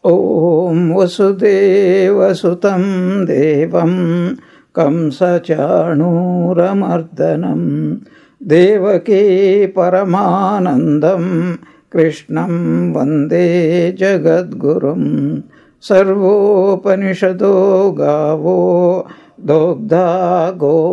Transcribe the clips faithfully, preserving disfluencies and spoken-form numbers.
Om Vasudevasutam Devam Kamsachanuramardanam Devaki Paramanandam Krishnam Vande Jagadgurum Sarvopanishado Gavo Dogdha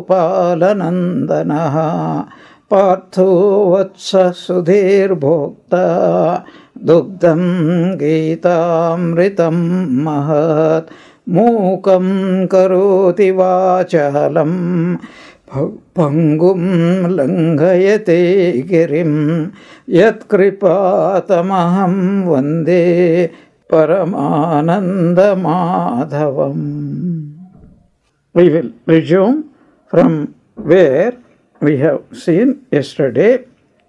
Gopalanandanaha Partho Vatsa Sudhir Bhokta Dugdham Gitamritam Mahat Mukam Karoti Vachalam Pangum Langhayate Girim Yat Kripatamaham Vande Paramananda Madhavam. We will resume from where we have seen yesterday.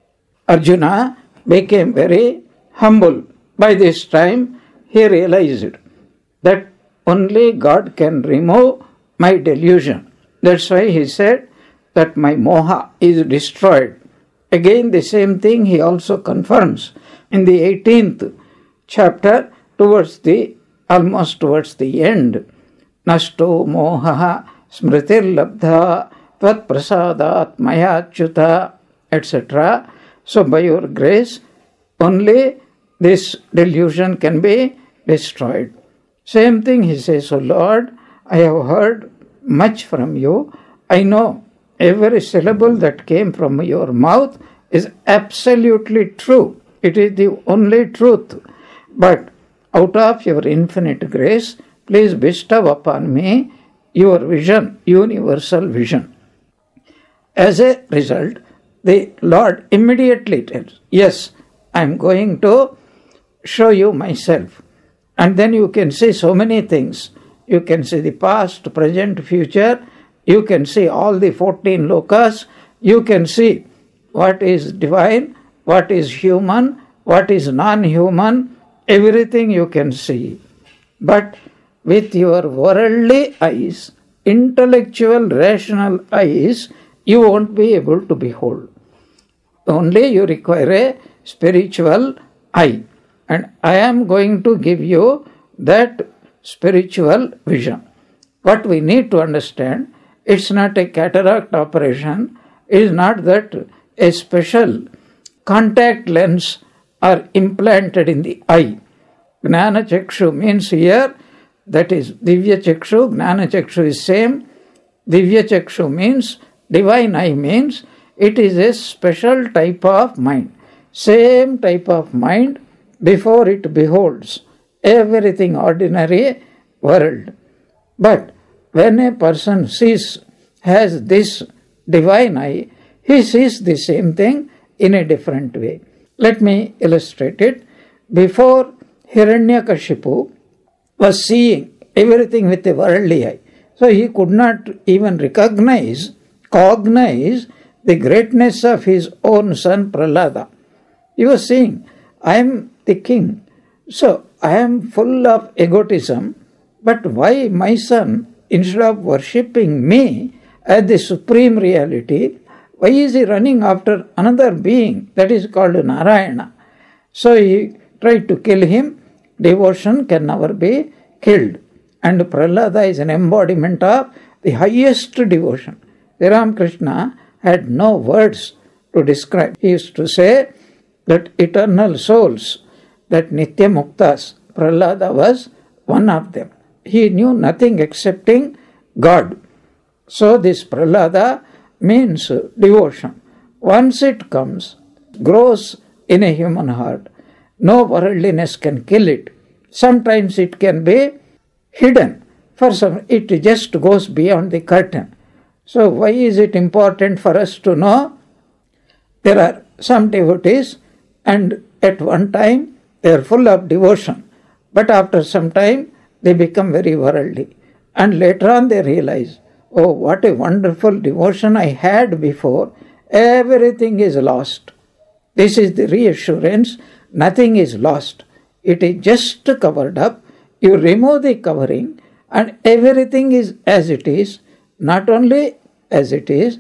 Arjuna became very humble. By this time, he realized that only God can remove my delusion. That's why he said that my moha is destroyed. Again, the same thing he also confirms in the eighteenth chapter, towards the almost towards the end. Nasto moha smritir labdha tvat prasadat mayachyuta, et cetera. So by your grace, only this delusion can be destroyed. Same thing he says, O Lord, I have heard much from you. I know every syllable that came from your mouth is absolutely true. It is the only truth. But out of your infinite grace, please bestow upon me your vision, universal vision. As a result, the Lord immediately tells, yes, I am going to show you myself. And then you can see so many things. You can see the past, present, future. You can see all the fourteen lokas. You can see what is divine, what is human, what is non-human. Everything you can see. But with your worldly eyes, intellectual, rational eyes, you won't be able to behold. Only you require a spiritual eye. And I am going to give you that spiritual vision. What we need to understand, it's not a cataract operation. It is not that a special contact lens are implanted in the eye. Gnana Chakshu means here, that is Divya Chakshu, Gnana Chakshu is same. Divya Chakshu means, divine eye means, it is a special type of mind. Same type of mind before it beholds everything ordinary world. But when a person sees, has this divine eye, he sees the same thing in a different way. Let me illustrate it. Before, Hiranyakashipu was seeing everything with a worldly eye. So he could not even recognize, cognize the greatness of his own son Prahlada. He was saying, I am the king. So I am full of egotism, but why my son, instead of worshipping me as the supreme reality, why is he running after another being that is called Narayana? So he tried to kill him. Devotion can never be killed. And Prahlada is an embodiment of the highest devotion. Sri Ramakrishna had no words to describe. He used to say that eternal souls, that Nitya Muktas, Prahlada was one of them. He knew nothing excepting God. So this Prahlada means devotion. Once it comes, grows in a human heart, no worldliness can kill it. Sometimes it can be hidden. For some, it just goes beyond the curtain. So why is it important for us to know? There are some devotees, and at one time they are full of devotion, but after some time they become very worldly, and later on they realize, oh, what a wonderful devotion I had before, everything is lost. This is the reassurance, nothing is lost. It is just covered up. You remove the covering and everything is as it is, not only as it is,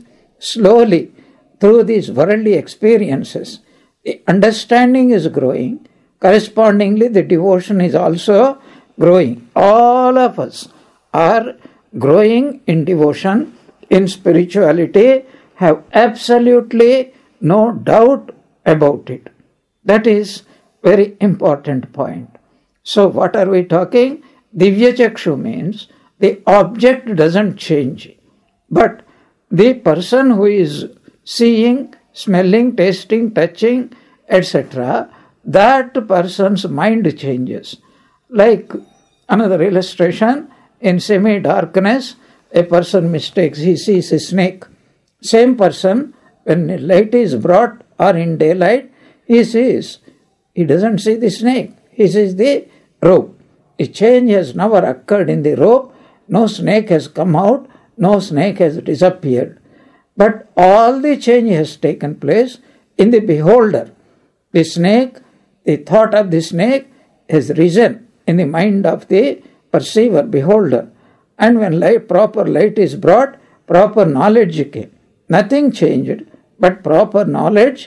slowly through these worldly experiences, the understanding is growing, correspondingly the devotion is also growing. All of us are growing in devotion, in spirituality, have absolutely no doubt about it. That is very important point. So what are we talking? Divya Chakshu means the object doesn't change, but the person who is seeing, smelling, tasting, touching, et cetera, that person's mind changes. Like another illustration, in semi-darkness, a person mistakes, he sees a snake. Same person, when light is brought or in daylight, he sees, he doesn't see the snake, he sees the rope. A change has never occurred in the rope, no snake has come out, no snake has disappeared. But all the change has taken place in the beholder. The snake, the thought of the snake has risen in the mind of the perceiver, beholder. And when light, proper light is brought, proper knowledge came. Nothing changed, but proper knowledge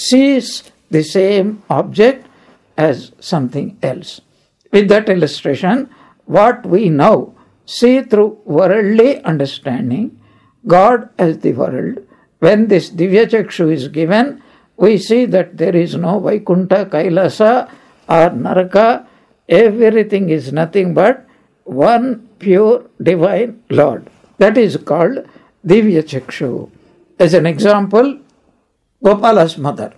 sees the same object as something else. With that illustration, what we now see through worldly understanding, God as the world, when this Divya Chakshu is given, we see that there is no Vaikuntha, Kailasa or Naraka. Everything is nothing but one pure divine Lord. That is called Divya Chakshu. As an example, Gopala's mother.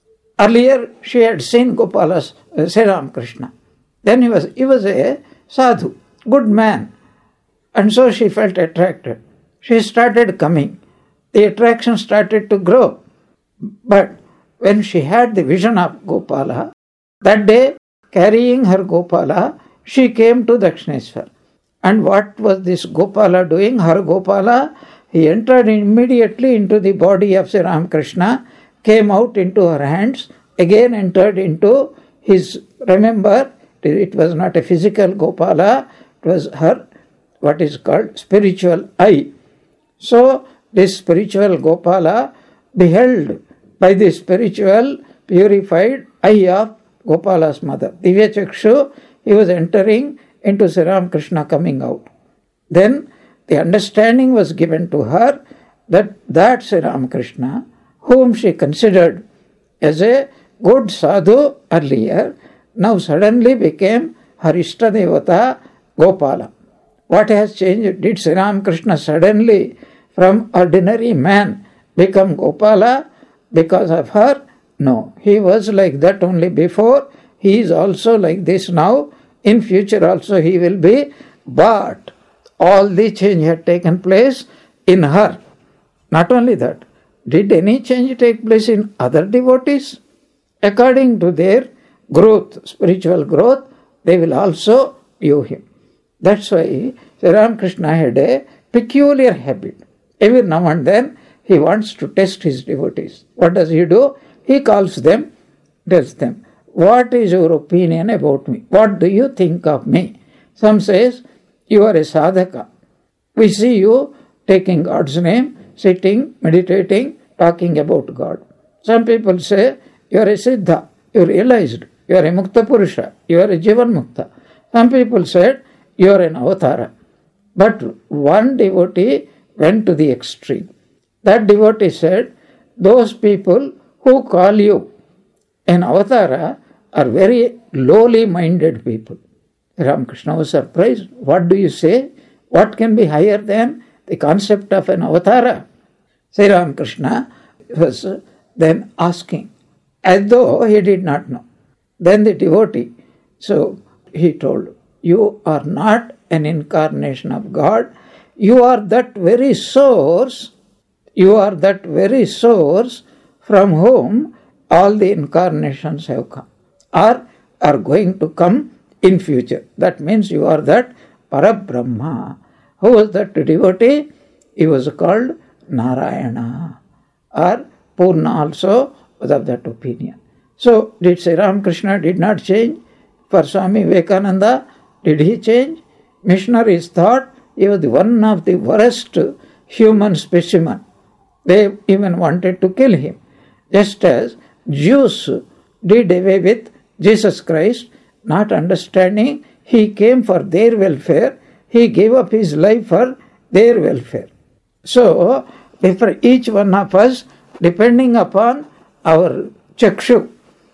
Earlier she had seen Gopala's, uh, Sri Ramakrishna. Then he was, he was a sadhu, good man. And so she felt attracted. She started coming. The attraction started to grow. But when she had the vision of Gopala, that day, carrying her Gopala, she came to Dakshineshwar. And what was this Gopala doing? Her Gopala, he entered immediately into the body of Sri Ramakrishna, came out into her hands, again entered into his, remember, it was not a physical Gopala, it was her, what is called spiritual eye. So, this spiritual Gopala beheld by the spiritual purified eye of Gopala's mother. Divya Chakshu, he was entering into Sri Ramakrishna coming out. Then the understanding was given to her that that Sri Ramakrishna, whom she considered as a good sadhu earlier, now suddenly became her Ishtadevata Gopala. What has changed? Did Sri Ramakrishna suddenly from ordinary man become Gopala because of her? No, he was like that only before. He is also like this now. In future also he will be. But all the change had taken place in her. Not only that, did any change take place in other devotees? According to their growth, spiritual growth, they will also view him. That's why Sri Ramakrishna had a peculiar habit. Every now and then he wants to test his devotees. What does he do? He calls them, tells them, what is your opinion about me? What do you think of me? Some says, you are a sadhaka. We see you taking God's name, sitting, meditating, talking about God. Some people say, you are a siddha, you realized, you are a mukta purusha, you are a jivan mukta. Some people said, you are an avatara. But one devotee went to the extreme. That devotee said, those people who call you an avatara are very lowly minded people. Ramakrishna was surprised. What do you say? What can be higher than the concept of an avatara? Sri Ramakrishna was then asking, as though he did not know. Then the devotee, so he told, you are not an incarnation of God. You are that very source, you are that very source from whom all the incarnations have come, or are going to come in future. That means you are that Parabrahma. Who was that devotee? He was called Narayana, or Purna also was of that opinion. So, did Sri Ramakrishna did not change? For Swami Vivekananda, did he change? Missionaries thought he was one of the worst human specimen. They even wanted to kill him. Just as Jews did away with Jesus Christ, not understanding, he came for their welfare, he gave up his life for their welfare. So, for each one of us, depending upon our chakshu,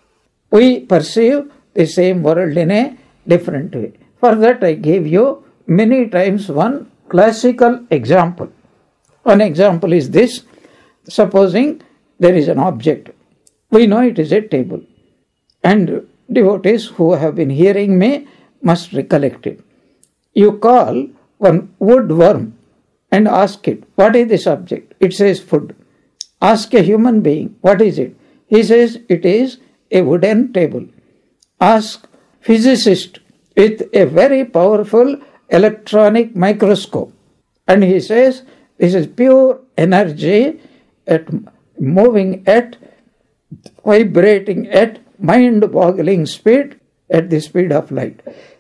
we perceive the same world in a different way. For that I gave you many times one classical example. One example is this. Supposing there is an object. We know it is a table. And devotees who have been hearing me must recollect it. You call one woodworm and ask it, what is this object? It says food. Ask a human being, what is it? He says it is a wooden table. Ask physicist with a very powerful electronic microscope. And he says this is pure energy at moving at, vibrating at mind-boggling speed at the speed of light.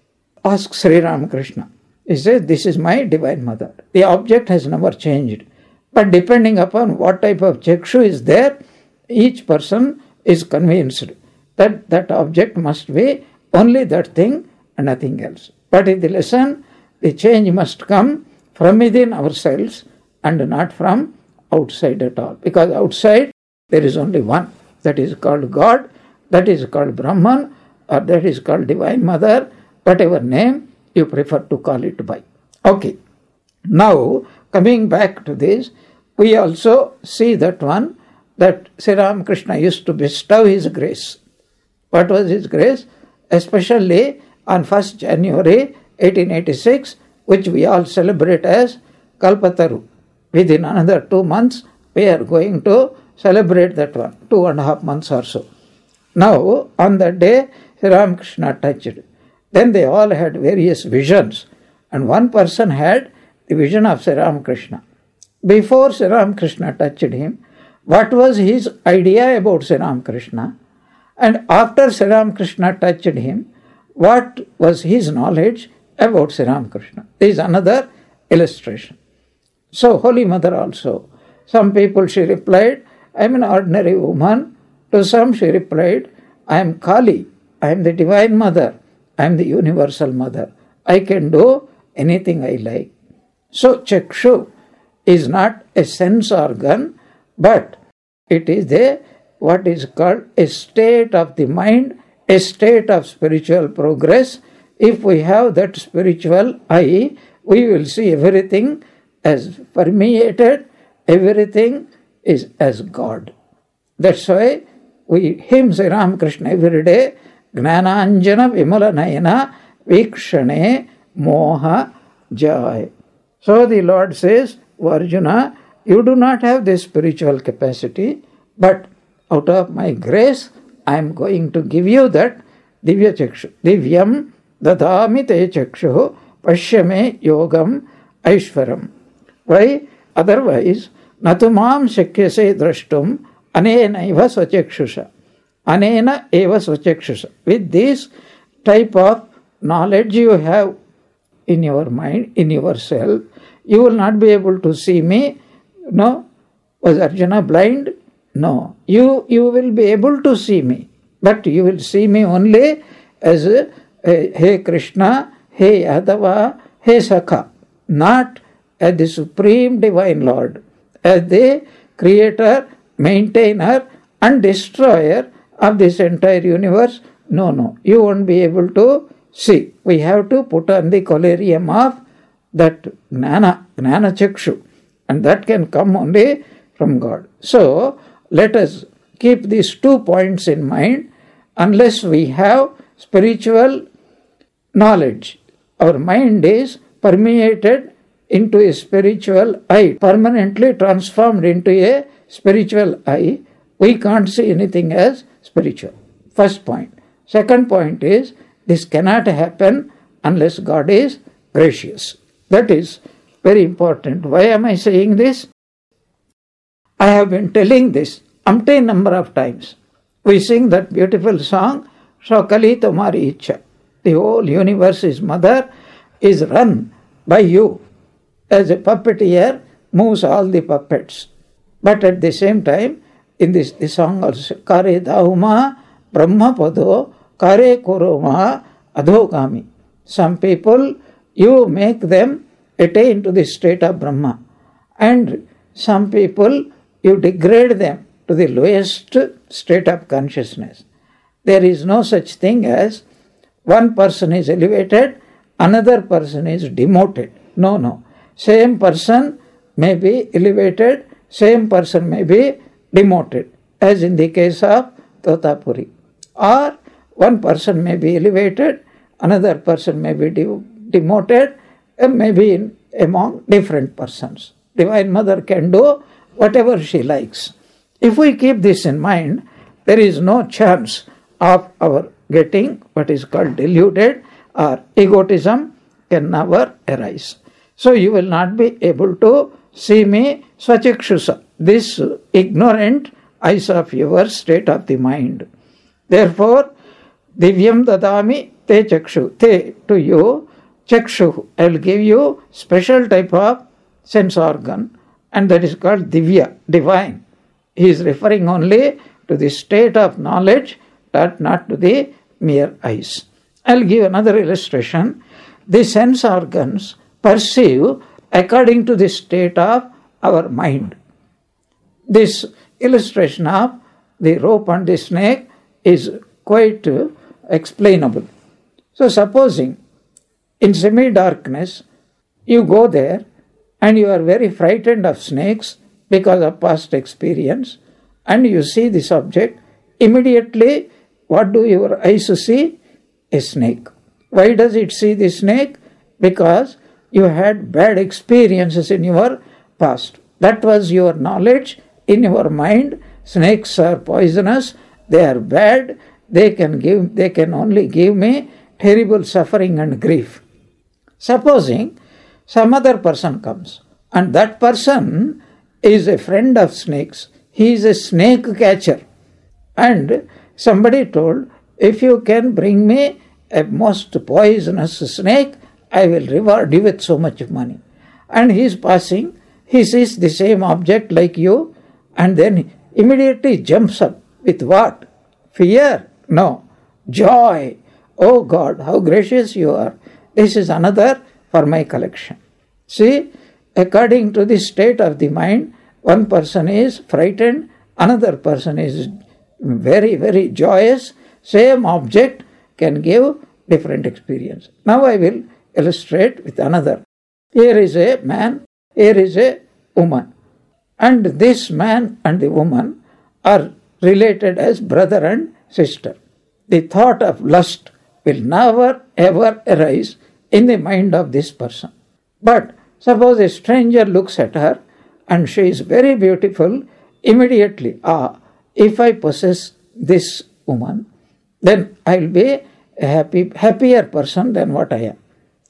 Ask Sri Ramakrishna. He says, this is my Divine Mother. The object has never changed. But depending upon what type of chakshu is there, each person is convinced that that object must be only that thing and nothing else. But in the lesson, the change must come from within ourselves and not from outside at all. Because outside, there is only one. That is called God, that is called Brahman, or that is called Divine Mother, whatever name you prefer to call it by. Okay. Now, coming back to this, we also see that one, that Sri Ramakrishna used to bestow his grace. What was his grace? Especially on first January eighteen eighty-six, which we all celebrate as Kalpataru. Within another two months, we are going to celebrate that one, two and a half months or so. Now, on that day, Sri Ramakrishna touched. Then they all had various visions. And one person had the vision of Sri Ramakrishna. Before Sri Ramakrishna touched him, what was his idea about Sri Ramakrishna? And after Sri Ramakrishna touched him, what was his knowledge about Sri Ramakrishna? This is another illustration. So, Holy Mother also. Some people, she replied, I am an ordinary woman. To some she replied, I am Kali. I am the Divine Mother. I am the Universal Mother. I can do anything I like. So, chakshu is not a sense organ, but it is a, what is called a state of the mind, a state of spiritual progress. If we have that spiritual eye, we will see everything as permeated, everything is as God. That's why we hymn Sri Ramakrishna every day, Gnananjana Vimalanayana Vikshane Moha Jai. So the Lord says, Arjuna, you do not have this spiritual capacity, but out of my grace, I am going to give you that Divya Chakshu. Divyam Dadami Te Chakshu Pashyame Yogam Aishwaram. Why? Otherwise, Natumam Shakyase Drashtum Anena Eva Swachakshusha. Anena Eva Swachakshusha. With this type of knowledge you have in your mind, in yourself, you will not be able to see me. No. Was Arjuna blind? No. You, you will be able to see me. But you will see me only as a, a, Hey Krishna, Hey Yadava, Hey Sakha. Not as the Supreme Divine Lord. As the Creator, Maintainer and Destroyer of this entire universe. No, no. You won't be able to see. We have to put on the collyrium of that Gnana, Gnana Chakshu. And that can come only from God. So, let us keep these two points in mind. Unless we have spiritual knowledge, our mind is permeated into a spiritual eye, permanently transformed into a spiritual eye. We can't see anything as spiritual. First point. Second point is, this cannot happen unless God is gracious. That is very important. Why am I saying this? I have been telling this umpteen number of times. We sing that beautiful song, Shakali Tumari Icha. The whole universe is mother, is run by you. As a puppeteer moves all the puppets. But at the same time, in this the song also, Kare Dauma Brahma Pado kare kuroma adhogami. Some people, you make them attain to the state of Brahma. And some people, you degrade them to the lowest state of consciousness. There is no such thing as one person is elevated, another person is demoted. No, no. Same person may be elevated, same person may be demoted, as in the case of Totapuri. Or one person may be elevated, another person may be de- demoted, and maybe in, among different persons. Divine Mother can do whatever she likes. If we keep this in mind, there is no chance of our getting what is called deluded, or egotism can never arise. So you will not be able to see me svachakshusa, this ignorant eyes of your state of the mind. Therefore, divyam dadami te chakshu, te to you, chakshu, I will give you special type of sense organ, and that is called divya, divine. He is referring only to the state of knowledge, but not to the mere eyes. I will give another illustration. The sense organs perceive according to the state of our mind. This illustration of the rope and the snake is quite uh, explainable. So supposing in semi-darkness you go there and you are very frightened of snakes because of past experience, and you see this object, immediately what do your eyes see? A snake. Why does it see the snake? Because you had bad experiences in your past. That was your knowledge in your mind. Snakes are poisonous, they are bad, they can give, they can only give me terrible suffering and grief. Supposing some other person comes, and that person is a friend of snakes, he is a snake catcher, and somebody told, if you can bring me a most poisonous snake, I will reward you with so much money. And he is passing, he sees the same object like you, and then immediately jumps up with what? Fear? No. Joy. Oh God, how gracious you are. This is another for my collection. See, according to the state of the mind, one person is frightened, another person is very, very joyous. Same object can give different experience. Now I will illustrate with another. Here is a man, here is a woman. And this man and the woman are related as brother and sister. The thought of lust will never ever arise in the mind of this person. But suppose a stranger looks at her and she is very beautiful, immediately, ah, if I possess this woman, then I will be a happy, happier person than what I am.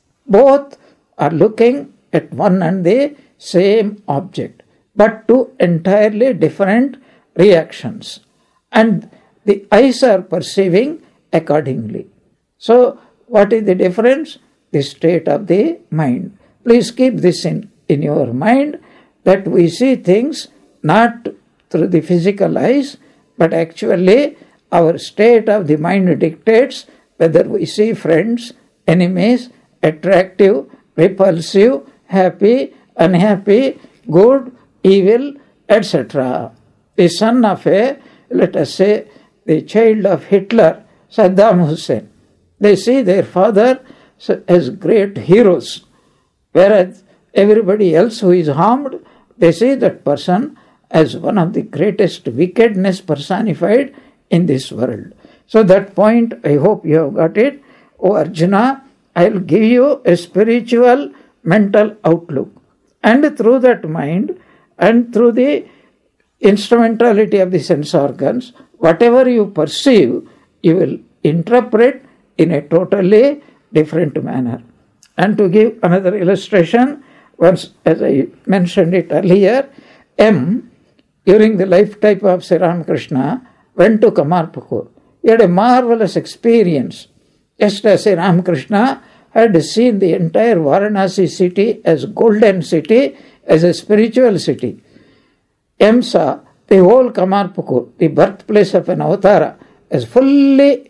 Both are looking at one and the same object, but two entirely different reactions. And the eyes are perceiving accordingly. So, what is the difference? The state of the mind. Please keep this in, in your mind, that we see things not through the physical eyes, but actually our state of the mind dictates whether we see friends, enemies, attractive, repulsive, happy, unhappy, good, evil, et cetera. The son of a, let us say, the child of Hitler, Saddam Hussein, they see their father as great heroes, whereas everybody else who is harmed, they see that person as one of the greatest wickedness personified in this world. So that point, I hope you have got it. O Arjuna, I will give you a spiritual mental outlook. And through that mind, and through the instrumentality of the sense organs, whatever you perceive, you will interpret in a totally different manner. And to give another illustration, once, as I mentioned it earlier, M, during the lifetime of Sri Ramakrishna, went to Kamarpukur. He had a marvelous experience. Just as Sri Ramakrishna had seen the entire Varanasi city as golden city, as a spiritual city. M saw the whole Kamarpukur, the birthplace of an avatara, as fully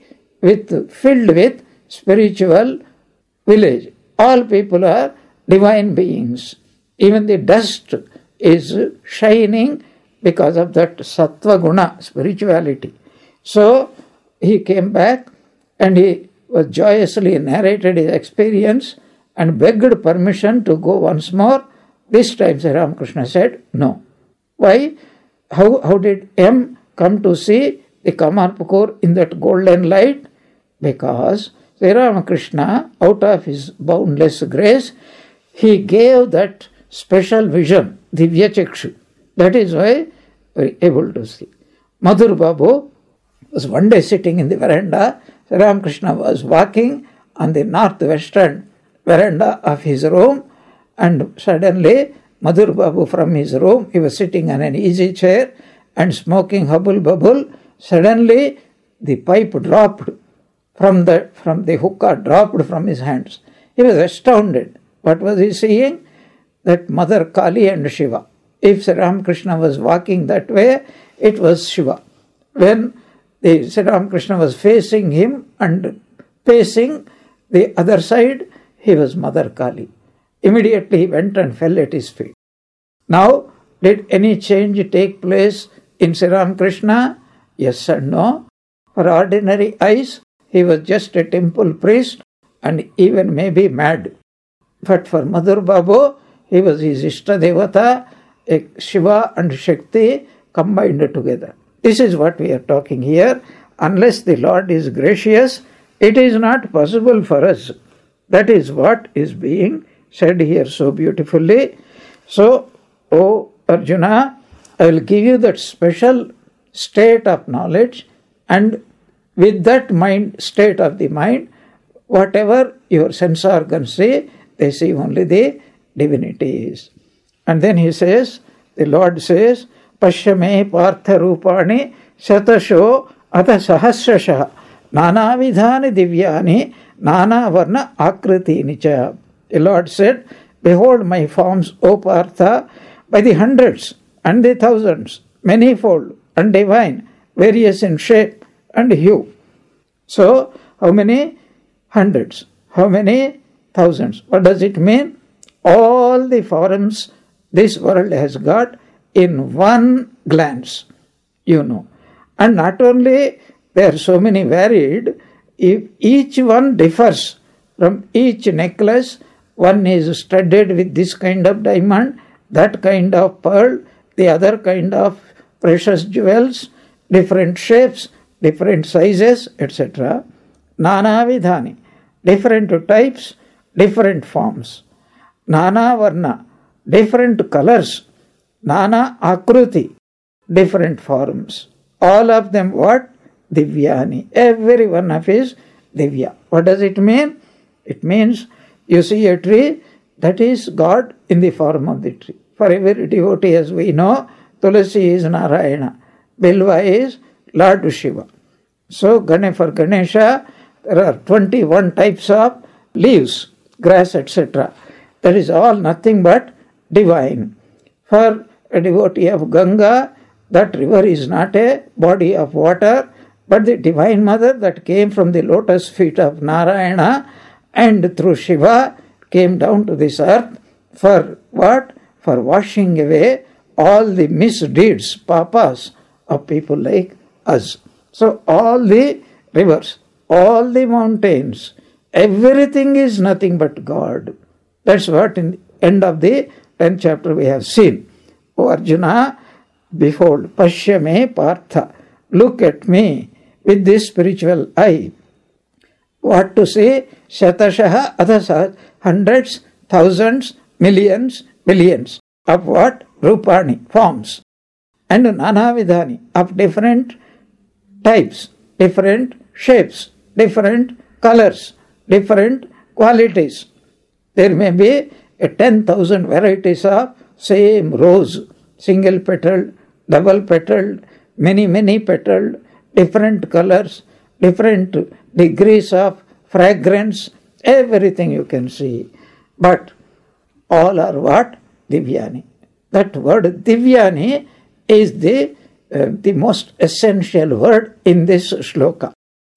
with filled with spiritual village. All people are divine beings. Even the dust is shining because of that sattva guna, spirituality. So he came back and he was joyously narrated his experience and begged permission to go once more. This time Sri Ramakrishna said no. Why? How, how did M come to see the Kamarpukur in that golden light? Because Sri Ramakrishna, out of his boundless grace, he gave that special vision, Divya Chakshu. That is why we are able to see. Madhur Babu was one day sitting in the veranda. Sri Ramakrishna was walking on the northwestern veranda of his room, and suddenly Madhur Babu from his room, he was sitting on an easy chair and smoking hubble bubble. Suddenly the pipe dropped from the from the hookah, dropped from his hands. He was astounded. What was he seeing? That Mother Kali and Shiva. If Sri Ramakrishna was walking that way, it was Shiva. When the Sri Ramakrishna was facing him and facing the other side, he was Mother Kali. Immediately he went and fell at his feet. Now, did any change take place in Sri Ramakrishna? Yes and no. For ordinary eyes, he was just a temple priest and even maybe mad. But for Madhur Babu, he was his Ishta Devata, a Shiva and Shakti combined together. This is what we are talking here. Unless the Lord is gracious, it is not possible for us. That is what is being said here so beautifully. So, O Arjuna, I will give you that special state of knowledge, and with that mind, state of the mind, whatever your sense organs see, they see only the divinities. And then he says, the Lord says, Pashyame partha rupani satasho ata sahasrasha nana vidhani divyani nana varna akriti nicha. The Lord said, behold my forms, O Partha, by the hundreds and the thousands, manifold and divine, various in shape and hue. So, how many hundreds? How many thousands? What does it mean? All the forms this world has got in one glance, you know. And not only there are so many varied, if each one differs from each necklace, one is studded with this kind of diamond, that kind of pearl, the other kind of precious jewels, different shapes, different sizes, et cetera. Nana vidhani, different types, different forms. Nana varna, different colors. Nana akruti, different forms. All of them what? Divyani. Every one of is divya. What does it mean? It means you see a tree, that is God in the form of the tree. For every devotee, as we know, Tulasi is Narayana, Bilva is Lord Shiva. So Gane for Ganesha, there are twenty-one types of leaves, grass, et cetera. That is all nothing but divine. For a devotee of Ganga, that river is not a body of water, but the Divine Mother that came from the lotus feet of Narayana and through Shiva came down to this earth for what? For washing away all the misdeeds, papas of people like us. So all the rivers, all the mountains, everything is nothing but God. That's what in the end of the tenth chapter we have seen. O Arjuna, behold, Pashyame Partha, look at me with this spiritual eye. What to say? Shatashaha adhasah, hundreds, thousands, millions, billions of what? Rupani, forms. And nanavidhani, of different types, different shapes, different colors, different qualities. There may be a ten thousand varieties of same rose, single petaled, double petaled, many, many petaled, different colors, different degrees of fragrance, everything you can see. But all are what? Divyani. That word Divyani is the, uh, the most essential word in this shloka.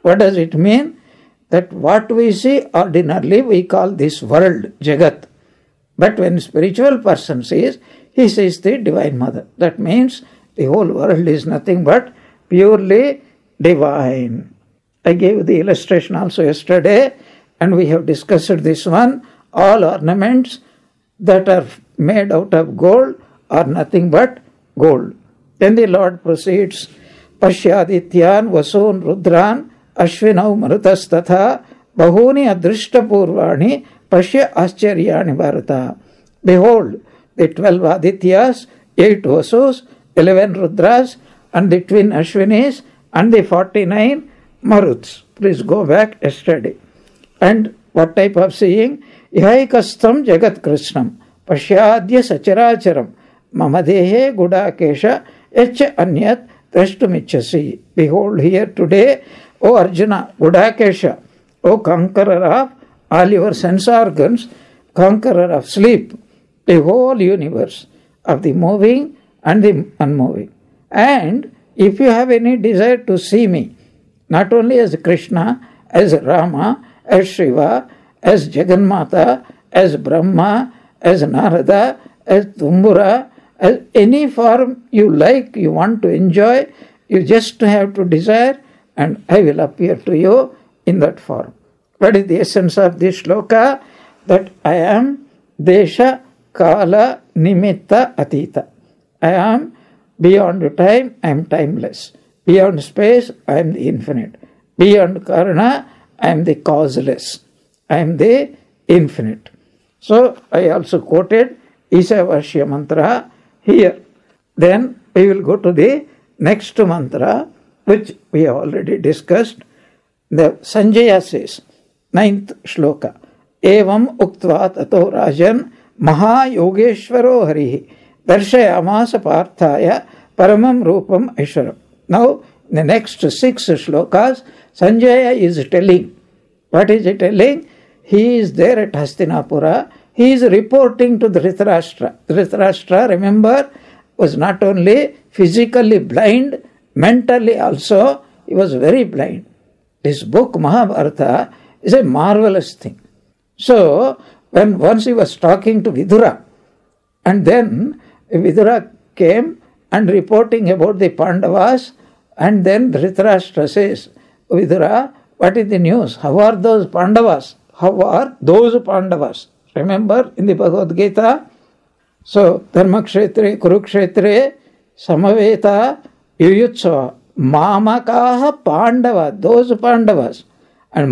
What does it mean? That what we see ordinarily we call this world, Jagat. But when spiritual person sees, he sees the Divine Mother. That means the whole world is nothing but purely divine. I gave the illustration also yesterday, and we have discussed this one. All ornaments that are made out of gold are nothing but gold. Then the Lord proceeds, Pashyadityan vasun rudran ashvinau marutas tatha bahuni adrishta purvani pashya ascharyani bharata. Behold, the twelve Adityas, eight Vasus, eleven Rudras, and the twin Ashwinis, and the forty-nine Maruts. Please go back yesterday. And what type of seeing? Ihaikastam Jagat Krishnam Pashyadya Sacharacharam Mamadehe Gudakesha Echa Anyat Drashtumichasi. Behold here today, O Arjuna, Gudakesha, O conqueror of all your sense organs, conqueror of sleep, the whole universe of the moving and the unmoving. And if you have any desire to see me, not only as Krishna, as Rama, as Shiva, as Jagannatha, as Brahma, as Narada, as Tumbura, as any form you like, you want to enjoy, you just have to desire, and I will appear to you in that form. What is the essence of this shloka? That I am Desha Kala Nimitta Atita. I am beyond time, I am timeless. Beyond space, I am the infinite. Beyond Karana, I am the causeless. I am the infinite. So, I also quoted Isavashya mantra here. Then, we will go to the next mantra, which we have already discussed. The Sanjaya says, ninth shloka, Evam uktva tato rajan maha yogeshwaro harihi darshayamasa parthaya paramam rupam aishwaram. Now, in the next six shlokas, Sanjaya is telling. What is he telling? He is there at Hastinapura. He is reporting to Dhritarashtra. Dhritarashtra, remember, was not only physically blind, mentally also, he was very blind. This book, Mahabharata, is a marvelous thing. So, when once he was talking to Vidura, and then Vidura came and reporting about the Pandavas, and then Dhritarashtra says, Vidura, what is the news? How are those Pandavas? How are those Pandavas? Remember in the Bhagavad Gita? So, Dharmakshetre, Kurukshetre, Samaveta, Yuyutsava, Mamakaha Pandava, those Pandavas, and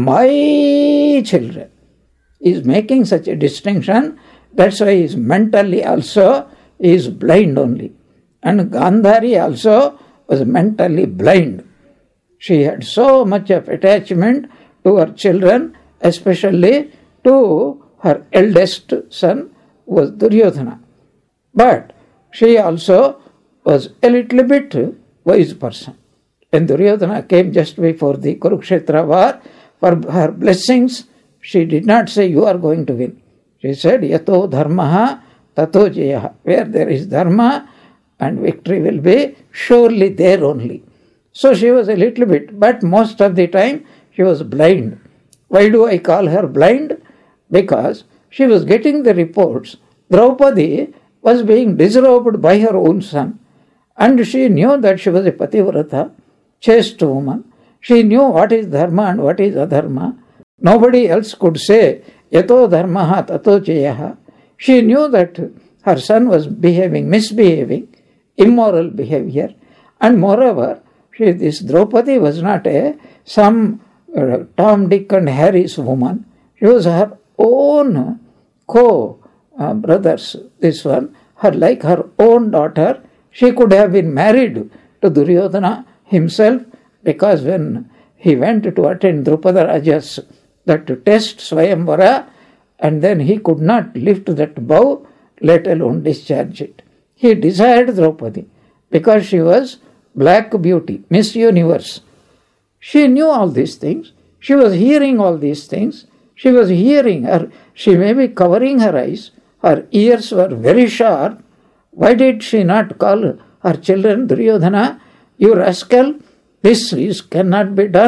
my children. He is making such a distinction. That's why he is mentally also, he is blind only. And Gandhari also was mentally blind. She had so much of attachment to her children, especially to her eldest son was Duryodhana. But she also was a little bit wise person. When Duryodhana came just before the Kurukshetra war, for her blessings, she did not say, you are going to win. She said, Yato dharmaha tato jayaha. Where there is dharma, and victory will be surely there only. So she was a little bit, but most of the time she was blind. Why do I call her blind? Because she was getting the reports. Draupadi was being disrobed by her own son, and she knew that she was a pativrata, chaste woman. She knew what is dharma and what is adharma. Nobody else could say, Yato dharmaha tato jayaha. She knew that her son was behaving, misbehaving, immoral behavior, and moreover, she, this Draupadi was not a some uh, Tom, Dick and Harry's woman. She was her own co-brothers, uh, this one, her like her own daughter. She could have been married to Duryodhana himself, because when he went to attend Drupada Raja's that test Swayamvara, and then he could not lift that bow, let alone discharge it. He desired Draupadi because she was black beauty, Miss Universe. She knew all these things. She was hearing all these things. She was hearing her. She may be covering her eyes. Her ears were very sharp. Why did she not call her children, Duryodhana, you rascal, this is, cannot be done.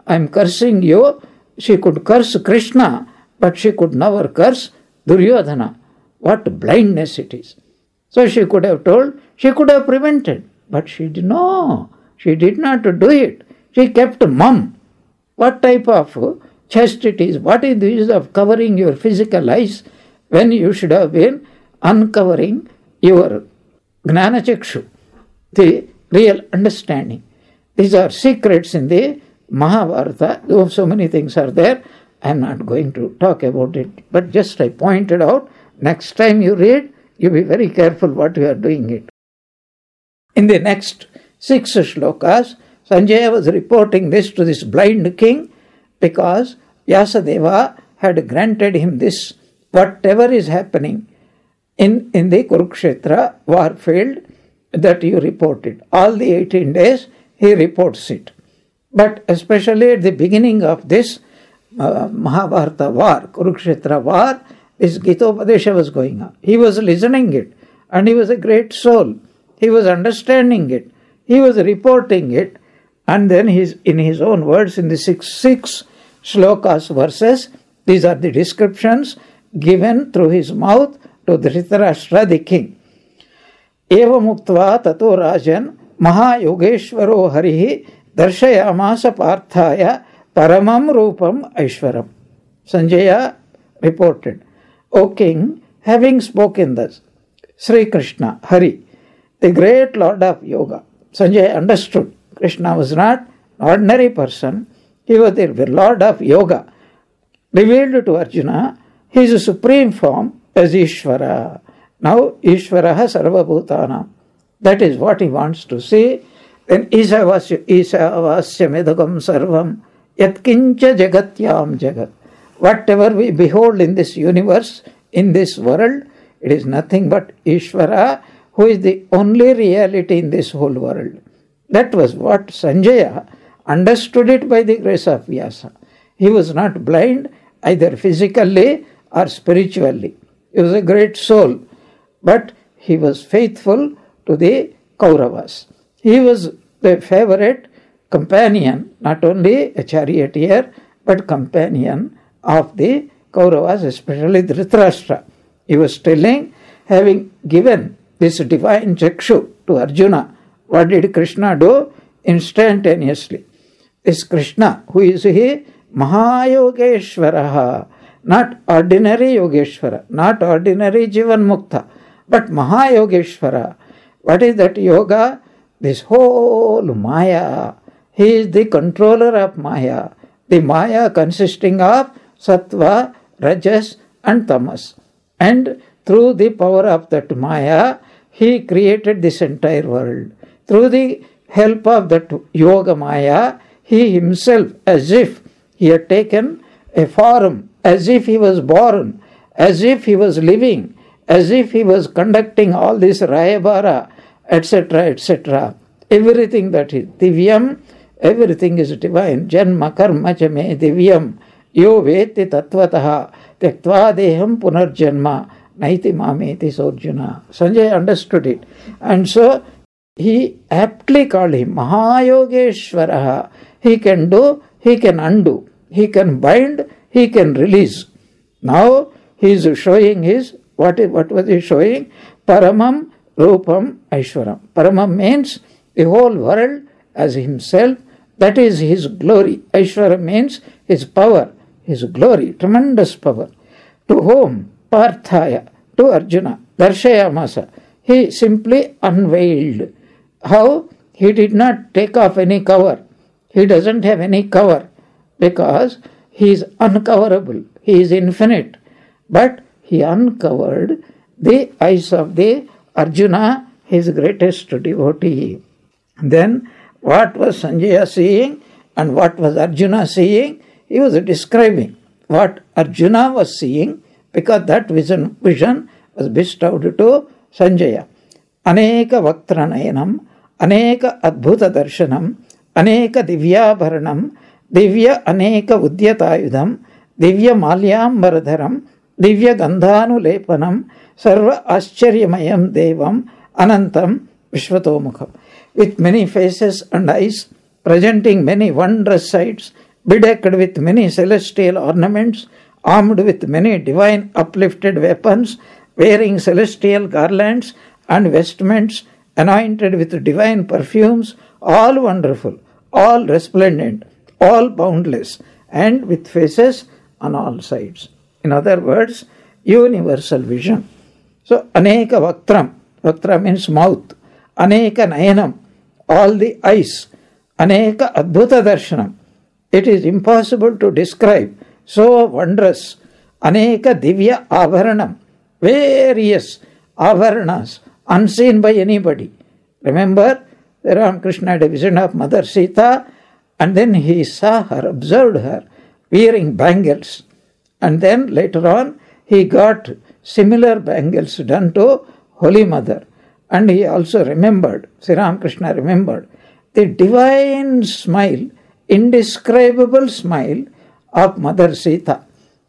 I'm cursing you. She could curse Krishna, but she could never curse Duryodhana. What blindness it is. So she could have told, she could have prevented, but she did not. She did not do it. She kept mum. What type of chastity is? What is the use of covering your physical eyes when you should have been uncovering your Gnana Chakshu, the real understanding? These are secrets in the Mahabharata. Though so many things are there, I am not going to talk about it. But just I pointed out, next time you read, you be very careful what you are doing it. In the next six shlokas, Sanjaya was reporting this to this blind king because Vyasadeva had granted him this, whatever is happening in, in the Kurukshetra war field that you reported. All the eighteen days he reports it. But especially at the beginning of this uh, Mahabharata war, Kurukshetra war, this Gitopadesha was going on. He was listening it and he was a great soul. He was understanding it. He was reporting it. And then he's, in his own words, in the six, six shlokas verses, these are the descriptions given through his mouth to Dhritarashtra the king. Eva muktva tato rajan mahayogeshwaro harihi darshayamasa parthaya paramam rupam aishwaram. Sanjaya reported, O king, having spoken thus, Sri Krishna, Hari, the great Lord of Yoga. Sanjaya understood Krishna was not an ordinary person. He was the Lord of Yoga. Revealed to Arjuna his supreme form as Ishvara. Now Ishvaraha Sarvabhutana. That is what he wants to say. Then Isavasya Isavasya Medagam Sarvam Yatkincha Jagatyam Jagat. Whatever we behold in this universe, in this world, it is nothing but Ishvara, who is the only reality in this whole world. That was what Sanjaya understood it by the grace of Vyasa. He was not blind either physically or spiritually. He was a great soul, but he was faithful to the Kauravas. He was the favorite companion, not only a charioteer, but companion of the Kauravas, especially Dhritarashtra. He was telling, having given this divine Chakshu to Arjuna, what did Krishna do? Instantaneously. This Krishna, who is he? Mahayogeshwaraha. Not ordinary Yogeshwara, not ordinary Jivan Mukta, but Mahayogeshwara. What is that yoga? This whole Maya. He is the controller of Maya. The Maya consisting of Sattva, Rajas and Tamas. And through the power of that Maya, he created this entire world. Through the help of that Yoga Maya, he himself, as if he had taken a form, as if he was born, as if he was living, as if he was conducting all this Rayabara, et cetera, et cetera. Everything that is Divyam, everything is divine. Janma karma cha me Divyam, yo veti tattvataha, tyaktva deham punarjanma, naiti mameti sorjuna. Sanjay understood it. And so, he aptly called him Mahayogeshwaraha. He can do, he can undo, he can bind, he can release. Now he is showing his, what, is, what was he showing? Paramam Rupam Aishwaram. Paramam means the whole world as himself. That is his glory. Aishwaram means his power, his glory, tremendous power. To whom? Parthaya, to Arjuna. Darshayamasa. He simply unveiled. How? He did not take off any cover. He doesn't have any cover because he is uncoverable. He is infinite. But he uncovered the eyes of the Arjuna, his greatest devotee. Then what was Sanjaya seeing and what was Arjuna seeing? He was describing what Arjuna was seeing because that vision, vision was bestowed to Sanjaya. Aneka Vaktranayanam, Aneka Adbhuta Darshanam, Aneka Divyabharanam, Divya Aneka Udyatayudam, Divya Malyambaradharam, Divya Gandhanulepanam, Sarva Ascharyamayam Devam, Anantam Vishvatomukham. With many faces and eyes, presenting many wondrous sights, bedecked with many celestial ornaments, armed with many divine uplifted weapons, wearing celestial garlands and vestments, anointed with divine perfumes, all wonderful, all resplendent, all boundless, and with faces on all sides. In other words, universal vision. So, Aneka Vaktram, Vaktra means mouth, Aneka Nayanam, all the eyes, Aneka Adbhuta Darshanam. It is impossible to describe, so wondrous. Aneka Divya Avaranam, various Avaranas, unseen by anybody. Remember, Ramakrishna had a vision of Mother Sita, and then he saw her, observed her, wearing bangles. And then later on, he got similar bangles done to Holy Mother. And he also remembered, Sri Ramakrishna remembered, the divine smile, indescribable smile of Mother Sita.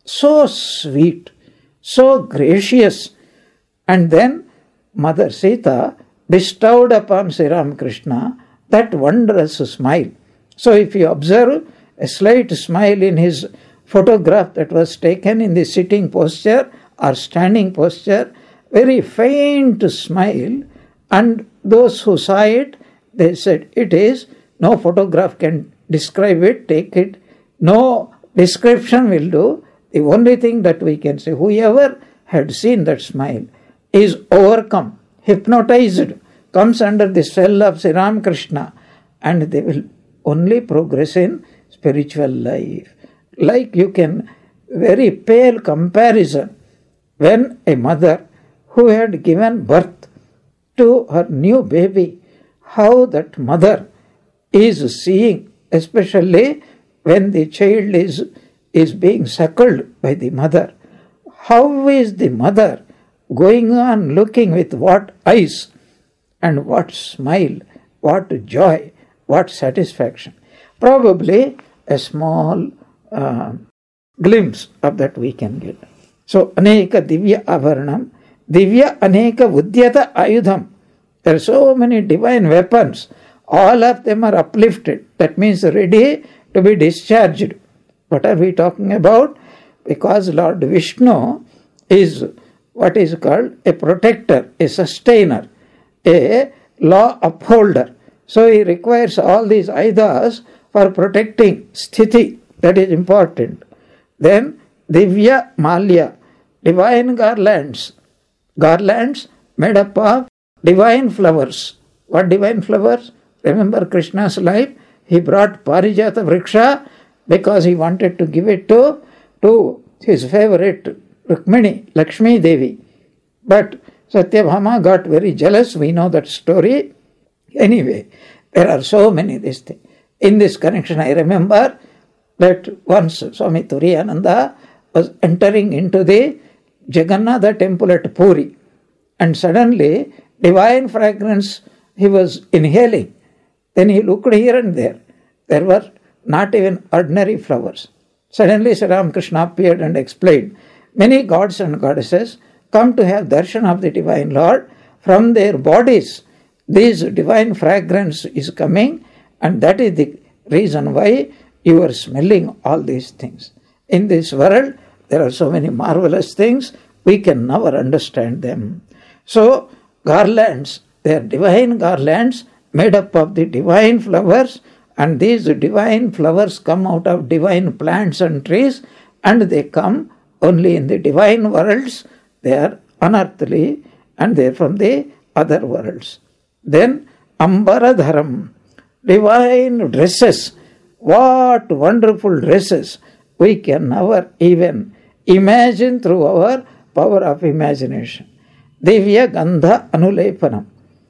So sweet, so gracious. And then Mother Sita bestowed upon Sri Ramakrishna that wondrous smile. So if you observe a slight smile in his photograph that was taken in the sitting posture or standing posture, very faint smile, and those who saw it, they said, it is, no photograph can describe it, take it, no description will do. The only thing that we can say, whoever had seen that smile is overcome, hypnotized, comes under the spell of Sri Ramakrishna, and they will only progress in spiritual life. Like you can, very pale comparison, when a mother who had given birth to her new baby, how that mother is seeing, especially when the child is, is being suckled by the mother. How is the mother going on looking with what eyes and what smile, what joy, what satisfaction. Probably a small uh, glimpse of that we can get. So, Aneka Divya Avaranam, Divya Aneka Udyata Ayudham. There are so many divine weapons. All of them are uplifted. That means ready to be discharged. What are we talking about? Because Lord Vishnu is what is called a protector, a sustainer, a law upholder. So he requires all these ayudas for protecting sthiti. That is important. Then Divya Malya, divine garlands. Garlands made up of divine flowers. What divine flowers? Remember Krishna's life? He brought Parijata Vriksha because he wanted to give it to, to his favorite Rukmini, Lakshmi Devi. But Satyabhama got very jealous. We know that story. Anyway, there are so many these things. In this connection, I remember that once Swami Turiyananda was entering into the Jagannatha temple at Puri, and suddenly divine fragrance he was inhaling. Then he looked here and there. There were not even ordinary flowers. Suddenly Sri Ramakrishna appeared and explained, many gods and goddesses come to have darshan of the divine Lord. From their bodies, this divine fragrance is coming, and that is the reason why you are smelling all these things. In this world, there are so many marvelous things, we can never understand them. So, garlands, they are divine garlands made up of the divine flowers, and these divine flowers come out of divine plants and trees, and they come only in the divine worlds. They are unearthly, and they are from the other worlds. Then Ambaradharam, divine dresses. What wonderful dresses! We can never even imagine through our power of imagination. Divya Gandha Anulepanam.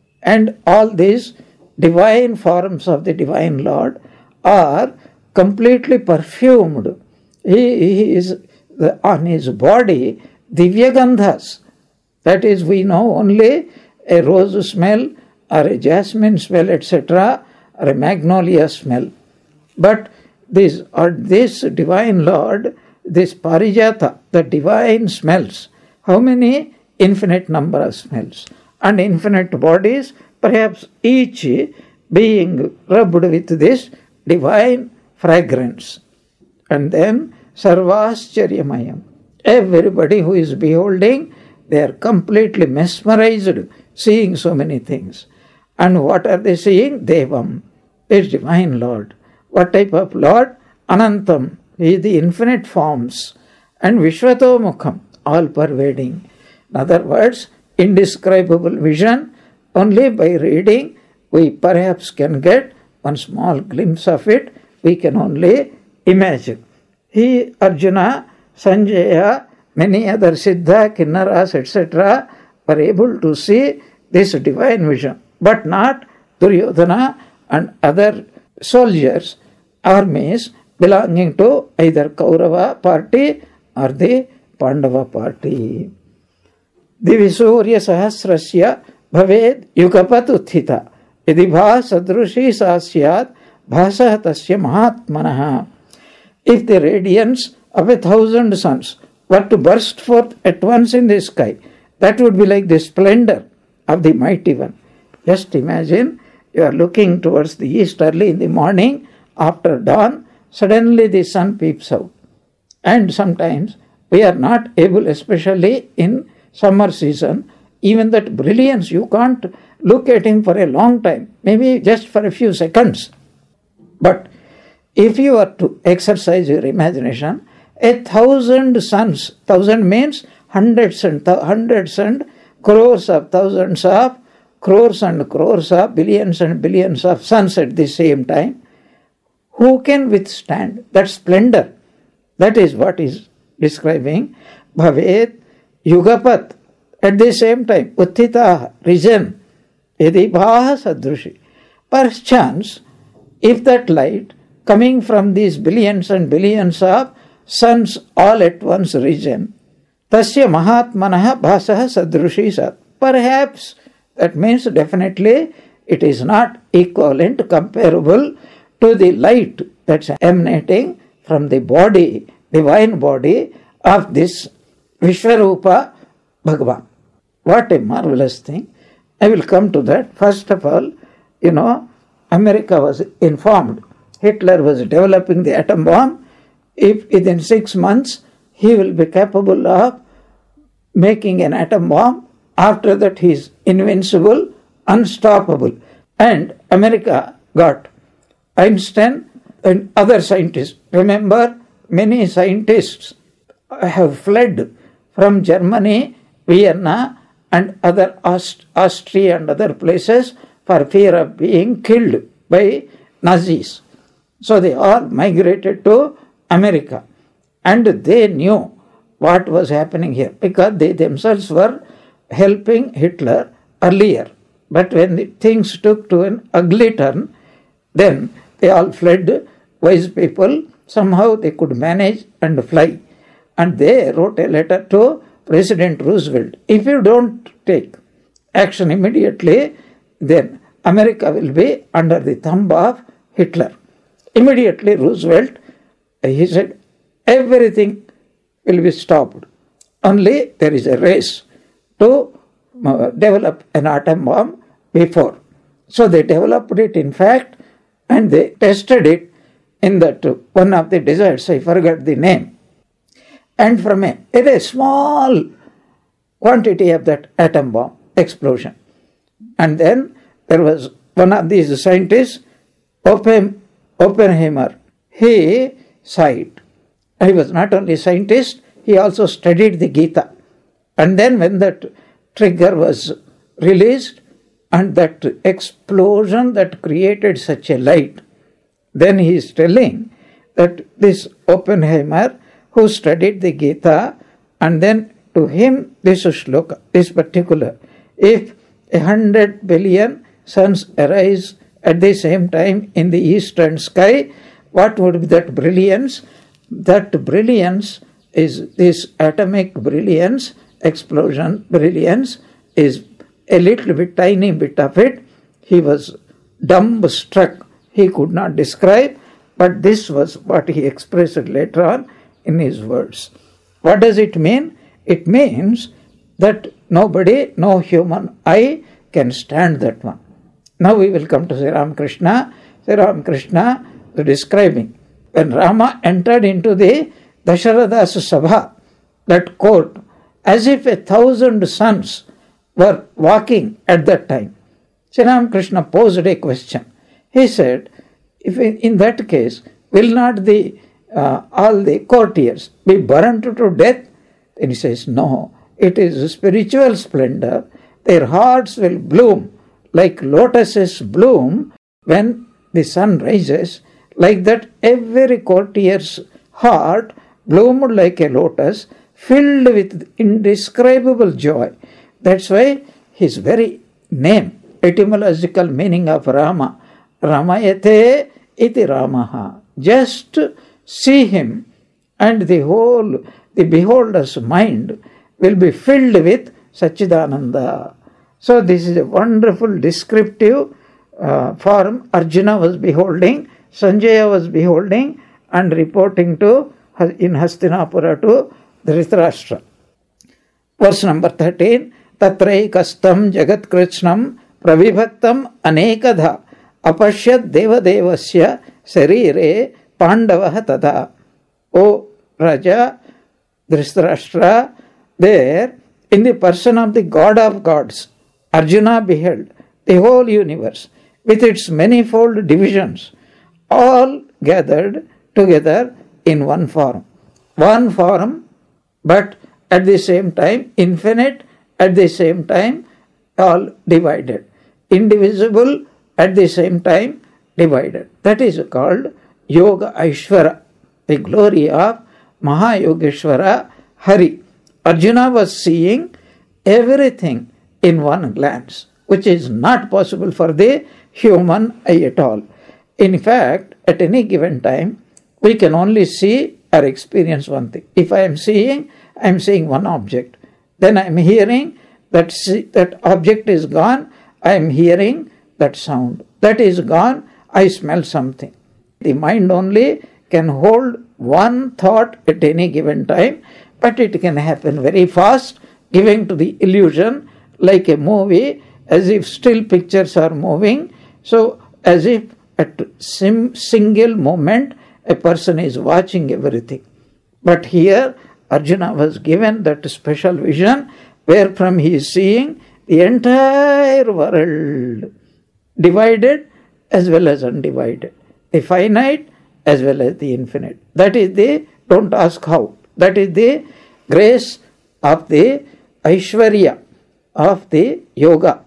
And all these divine forms of the divine Lord are completely perfumed. He, he is the, on his body Divya Gandhas. That is, we know only a rose smell or a jasmine smell, et cetera, or a magnolia smell. But this or this divine Lord, this Parijata, the divine smells, how many? Infinite number of smells. And infinite bodies, perhaps each being rubbed with this divine fragrance. And then Sarvascharyamayam. Everybody who is beholding, they are completely mesmerized, seeing so many things. And what are they seeing? Devam, this divine Lord. What type of Lord? Anantam, he is the infinite forms. And Vishwatomukham, all pervading. In other words, indescribable vision. Only by reading, we perhaps can get one small glimpse of it. We can only imagine. He, Arjuna, Sanjaya, many other Siddha, Kinnaras, et cetera were able to see this divine vision, but not Duryodhana and other soldiers, armies belonging to either Kaurava party or the Pandava party. Divisurya sahasrasya bhaved yugapat uthita yadi bha sadrushi sasyat bhasah tasya mahatmanaha. If the radiance of a thousand suns were to burst forth at once in the sky, that would be like the splendor of the Mighty One. Just imagine, you are looking towards the east early in the morning, after dawn, suddenly the sun peeps out. And sometimes we are not able, especially in summer season, even that brilliance, you can't look at him for a long time, maybe just for a few seconds. But if you are to exercise your imagination, a thousand suns, thousand means hundreds and th- hundreds and crores of thousands of crores and crores of billions and billions of suns at the same time. Who can withstand that splendor? That is what is describing Bhavet Yugapat. At the same time, Uttita, risen, Yadibhaha Sadrushi. Perchance, if that light coming from these billions and billions of suns all at once risen, Tasya Mahatmanaha Bhasaha Sadrushi Sat. Perhaps, that means definitely it is not equivalent, comparable to the light that's emanating from the body, divine body of this Vishwarupa Bhagavan. What a marvelous thing. I will come to that. First of all, you know, America was informed Hitler was developing the atom bomb. If within six months he will be capable of making an atom bomb, after that he is invincible, unstoppable. And America got Einstein and other scientists. Remember, many scientists have fled from Germany, Vienna, and other Aust- Austria and other places for fear of being killed by Nazis. So they all migrated to America. And they knew what was happening here because they themselves were helping Hitler earlier. But when the things took to an ugly turn, then they all fled. Wise people, somehow they could manage and fly. And they wrote a letter to President Roosevelt. If you don't take action immediately, then America will be under the thumb of Hitler. Immediately Roosevelt, he said, everything will be stopped. Only there is a race to uh, develop an atom bomb before. So they developed it, in fact, and they tested it in that uh, one of the deserts, I forgot the name. And from a, a small quantity of that atom bomb explosion. And then there was one of these scientists, Oppen, Oppenheimer. He sighed. He was not only a scientist, he also studied the Gita. And then when that trigger was released and that explosion that created such a light, then he is telling that this Oppenheimer, who studied the Gita, and then to him this shloka, this particular, if a hundred billion suns arise at the same time in the eastern sky, what would be that brilliance? That brilliance is this atomic brilliance, explosion brilliance, is a little bit, tiny bit of it. He was dumbstruck. He could not describe, but this was what he expressed later on in his words. What does it mean? It means that nobody, no human eye can stand that one. Now we will come to Sri Ramakrishna. Sri Ramakrishna is describing when Rama entered into the Dasharatha's Sabha, that court, as if a thousand suns were walking at that time. Sri Ramakrishna posed a question. He said, if in, in that case, will not the uh, all the courtiers be burnt to death? Then he says, no, it is spiritual splendor. Their hearts will bloom like lotuses bloom when the sun rises. Like that, every courtier's heart bloomed like a lotus, filled with indescribable joy. That's why his very name, etymological meaning of Rama, Ramayate iti Ramaha. Just see him and the whole, the beholder's mind will be filled with Satchidananda. So this is a wonderful descriptive uh, form Arjuna was beholding, Sanjaya was beholding and reporting to in Hastinapura to Dhritarashtra. Verse number thirteen, Tatraikastam Jagat Krishnam Pravibhaktam Anekadha Apashyad Devadevasya Sarire Pandavaha Tada. O Raja Dhritarashtra, there in the person of the God of gods, Arjuna beheld the whole universe with its manifold divisions, all gathered together in one form. One form, but at the same time infinite, at the same time all divided. Indivisible, at the same time divided. That is called Yoga Aishvara, the glory of Mahayogeshwara Hari. Arjuna was seeing everything in one glance, which is not possible for the human eye at all. In fact, at any given time, we can only see or experience one thing. If I am seeing, I am seeing one object. Then I am hearing, that see, that object is gone, I am hearing that sound. That is gone, I smell something. The mind only can hold one thought at any given time, but it can happen very fast, giving to the illusion like a movie, as if still pictures are moving. So as if at sim single moment a person is watching everything. But here Arjuna was given that special vision wherefrom he is seeing the entire world, divided as well as undivided, the finite as well as the infinite. That is the, don't ask how, that is the grace of the Aishwarya of the yoga,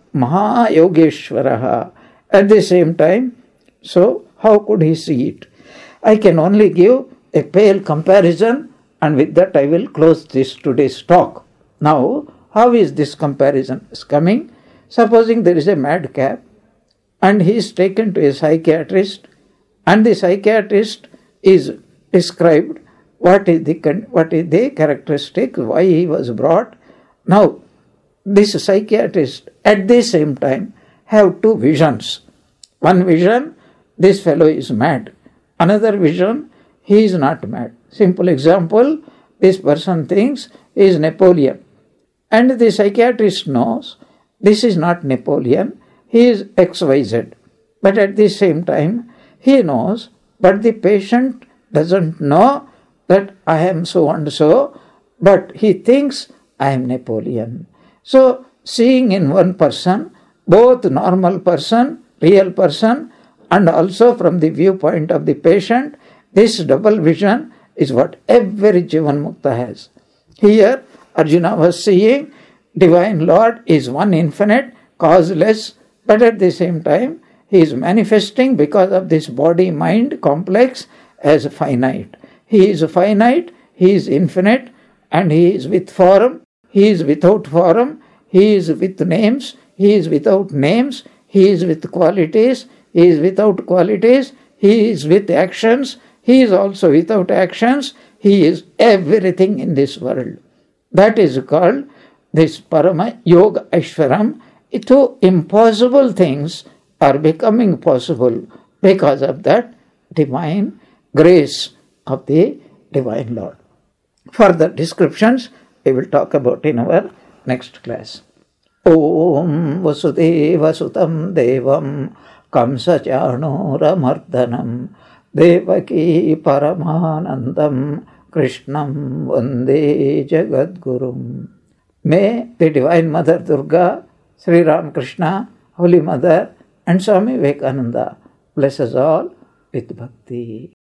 Mahayogeshwaraha. At the same time, so how could he see it? I can only give a pale comparison, and with that I will close this today's talk. Now, how is this comparison is coming? Supposing there is a madcap and he is taken to a psychiatrist, and the psychiatrist is described what is the what is the characteristic, why he was brought. Now, this psychiatrist at the same time have two visions. One vision, this fellow is mad. Another vision, he is not mad. Simple example, this person thinks he is Napoleon. And the psychiatrist knows this is not Napoleon, he is X Y Z. But at the same time, he knows, but the patient doesn't know that I am so and so, but he thinks I am Napoleon. So, seeing in one person, both normal person, real person, and also from the viewpoint of the patient, this double vision is what every Jivan Mukta has. Here, Arjuna was seeing Divine Lord is one infinite, causeless, but at the same time, he is manifesting because of this body-mind complex as finite. He is finite, he is infinite, and he is with form, he is without form, he is with names, he is without names, he is with qualities, he is without qualities, he is with actions, he is also without actions, he is everything in this world. That is called this Parama Yoga Aishwaram. Two impossible things are becoming possible because of that divine grace of the Divine Lord. Further descriptions we will talk about in our next class. Om Vasudeva Sutam Devam Kamsa Chanora Mardanam Devaki Paramanandam Krishnam Vande Jagadgurum. May the Divine Mother Durga, Sri Ramakrishna, Holy Mother, and Swami Vivekananda bless us all with bhakti.